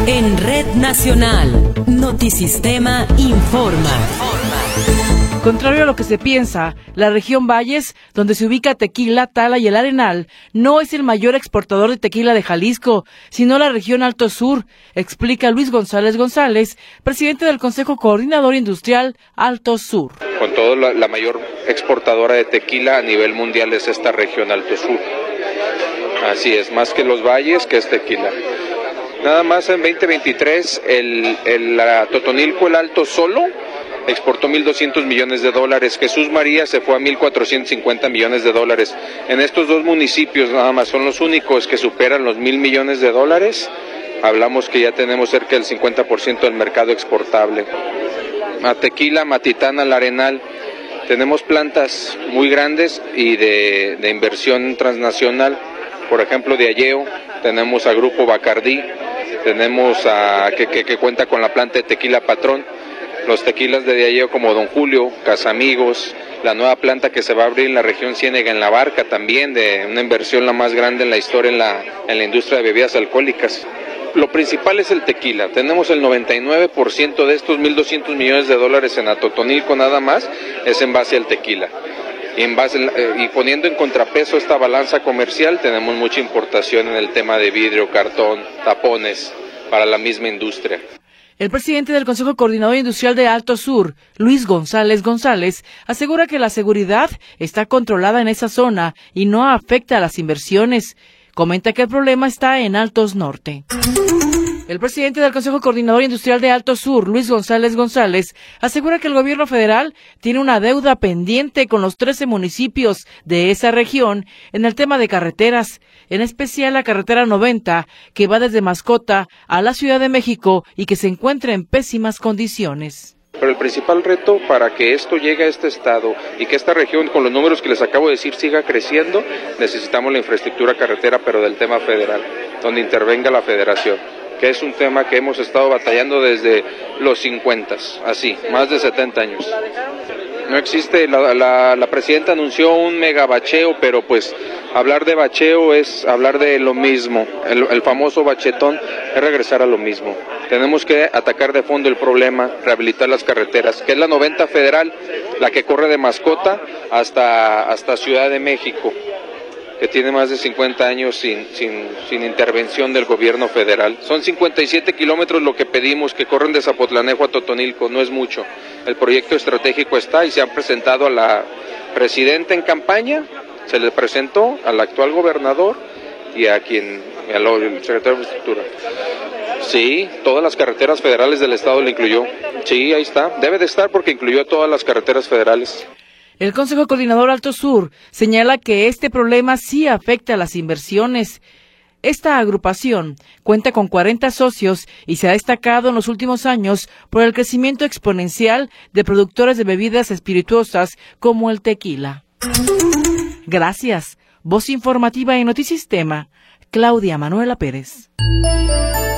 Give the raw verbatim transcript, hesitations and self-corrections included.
En Red Nacional, Notisistema informa. Contrario a lo que se piensa, la región Valles, donde se ubica Tequila, Tala y El Arenal, no es el mayor exportador de tequila de Jalisco, sino la región Alto Sur, explica Luis González González, presidente del Consejo Coordinador Industrial Alto Sur. Con todo, la, la mayor exportadora de tequila a nivel mundial es esta región Alto Sur. Así es, más que los Valles, que es tequila. Nada más en veinte veintitrés, el, el la Totonilco, el Alto solo, exportó mil doscientos millones de dólares, Jesús María se fue a mil cuatrocientos cincuenta millones de dólares. En estos dos municipios nada más son los únicos que superan los mil millones de dólares. Hablamos que ya tenemos cerca del cincuenta por ciento del mercado exportable. A Tequila, Matitana, El Arenal, tenemos plantas muy grandes y de, de inversión transnacional, por ejemplo de Alleo, tenemos a Grupo Bacardí, tenemos a que, que, que cuenta con la planta de Tequila Patrón, los tequilas de Alleo como Don Julio, Casamigos, la nueva planta que se va a abrir en la región Ciénega en La Barca también, de una inversión la más grande en la historia en la, en la industria de bebidas alcohólicas. Lo principal es el tequila, tenemos el noventa y nueve por ciento de estos mil doscientos millones de dólares en Atotonilco nada más, es en base al tequila. Y, en base, eh, y poniendo en contrapeso esta balanza comercial, tenemos mucha importación en el tema de vidrio, cartón, tapones, para la misma industria. El presidente del Consejo Coordinador Industrial de Alto Sur, Luis González González, asegura que la seguridad está controlada en esa zona y no afecta a las inversiones. Comenta que el problema está en Altos Norte. El presidente del Consejo Coordinador Industrial de Alto Sur, Luis González González, asegura que el gobierno federal tiene una deuda pendiente con los trece municipios de esa región en el tema de carreteras, en especial la carretera noventa, que va desde Mascota a la Ciudad de México y que se encuentra en pésimas condiciones. Pero el principal reto para que esto llegue a este estado y que esta región, con los números que les acabo de decir, siga creciendo, necesitamos la infraestructura carretera, pero del tema federal, donde intervenga la federación, que es un tema que hemos estado batallando desde los cincuenta, así, más de setenta años. No existe, la, la, la presidenta anunció un megabacheo, pero pues hablar de bacheo es hablar de lo mismo, el, el famoso bachetón es regresar a lo mismo. Tenemos que atacar de fondo el problema, rehabilitar las carreteras, que es la noventa federal, la que corre de Mascota hasta, hasta Ciudad de México, que tiene más de cincuenta años sin, sin, sin intervención del gobierno federal. Son cincuenta y siete kilómetros lo que pedimos, que corren de Zapotlanejo a Totonilco, no es mucho. El proyecto estratégico está y se han presentado a la presidenta en campaña, se le presentó al actual gobernador y a quien, al secretario de Infraestructura. Sí, todas las carreteras federales del estado le incluyó. Sí, ahí está. Debe de estar porque incluyó a todas las carreteras federales. El Consejo Coordinador Alto Sur señala que este problema sí afecta a las inversiones. Esta agrupación cuenta con cuarenta socios y se ha destacado en los últimos años por el crecimiento exponencial de productores de bebidas espirituosas como el tequila. Gracias. Voz informativa en Notisistema, Claudia Manuela Pérez.